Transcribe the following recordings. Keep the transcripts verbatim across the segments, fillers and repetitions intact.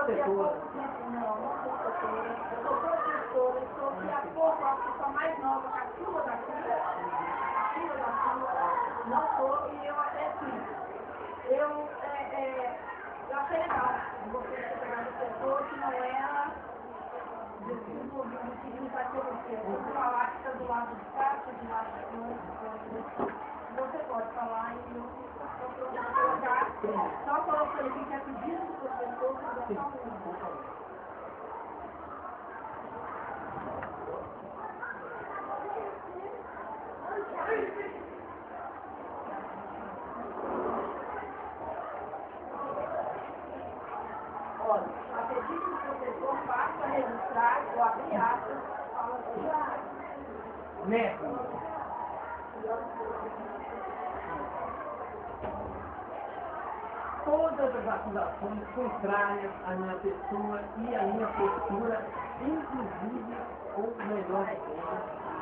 protetora. Não, não sou protetora. Eu sou professora, eu sou filha pouco, acho que sou mais nova que a filha da filha. A filha da filha. Não sou, e eu até sim. Eu, é, é, eu achei legal você ter pegado pessoa que não era desenvolvida, que não vai ter você. Eu vou falar que está do lado de cá, do lado de cá. Você pode falar e eu estou pronta para colocar. Só colocando aqui que é pedido do professor para dar só um. Olha, a pedido do professor, faça registrar, eu abri aspas, fala assim. Neto. Todas as acusações contrárias à minha pessoa e à minha postura, inclusive o melhor de todas.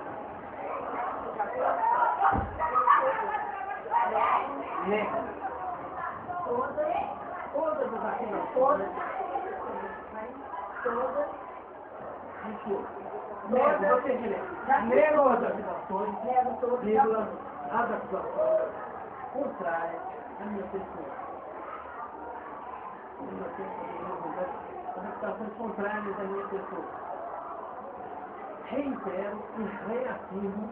Neto. Todas, Todas as acusações. todas, todas, Desculpa. Nego, você direito. Nego as acusações, nego todas, nego as acusações contrárias à minha pessoa. As acusações contrárias à minha pessoa. Reitero e reafirmo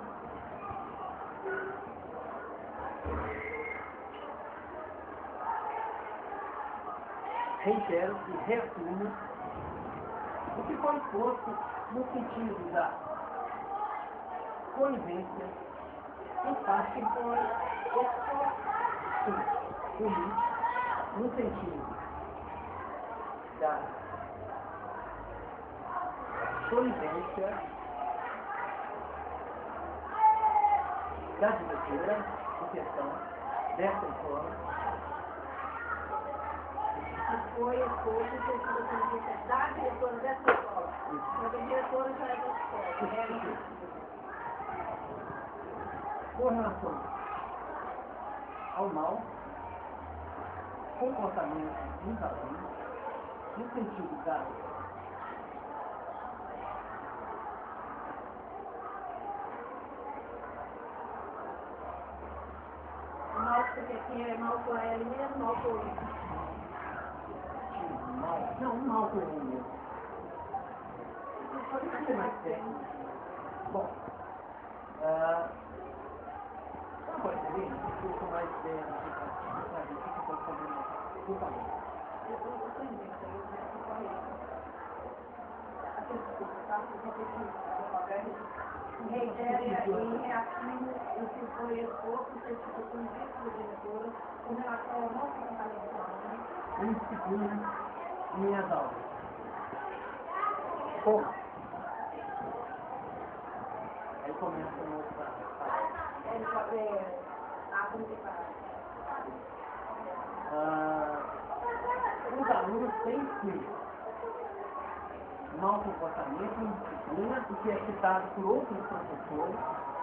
reitero e reafirmo o que foi exposto no sentido da conivência, em parte foi exposto no sentido da conivência da diretora em questão dessa escola. que foi exposto que eu tive da diretora dessa escola. Porque a diretora já é da escola. Com relação ao mau comportamento invasivo, no sentido da Mal porque aqui é mal com ela mesmo, mal com ele. mal, não, mal com ele mesmo. Pode ser mais técnico. Bom, ah, não pode ser bem, eu sou mais técnico, a gente fica com problema. Por favor. Eu estou aprendendo, eu estou falando. Aquele discurso, tá? Reitero e reafirmo o que foi exposto que eu tive com a diretora com relação ao nosso comportamento. Indisciplina em minhas aulas. Porra. Aí começa a outra palavra. É, a comunicação. Ah, os alunos têm que mau comportamento, indisciplina, o que é citado por outros professores,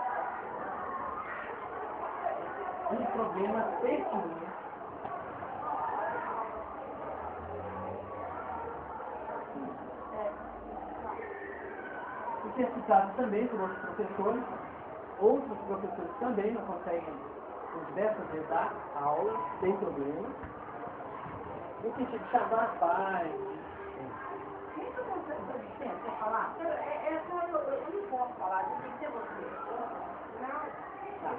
e problemas pessoais. O que é citado também por outros professores, outros professores também não conseguem por diversas vezes dar aula, sem problema, no sentido de chamar a paz. Isso você tem que falar? É, é só eu, eu não posso falar, tem que ser você. Não. Tá.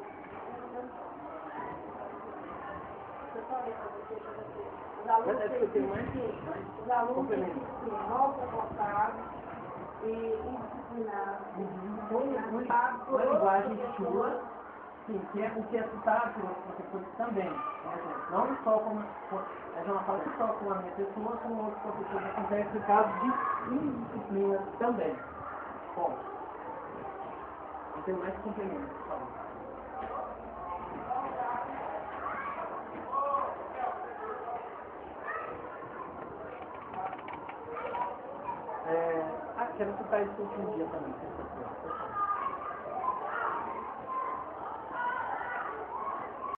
Eu falei para você, para você. Os alunos Mas é que eu tenho mais que os alunos têm que ser mal comportados e indisciplinados. Com uma linguagem chula, sim, que é o que é citado por outros professores também. Né? Não só como a gente não fala só com a minha pessoa, como outros professores acontece casos de indisciplina também. Bom, não tenho mais complemento, por favor. É, ah, quero citar isso outro dia também, sexta-feira.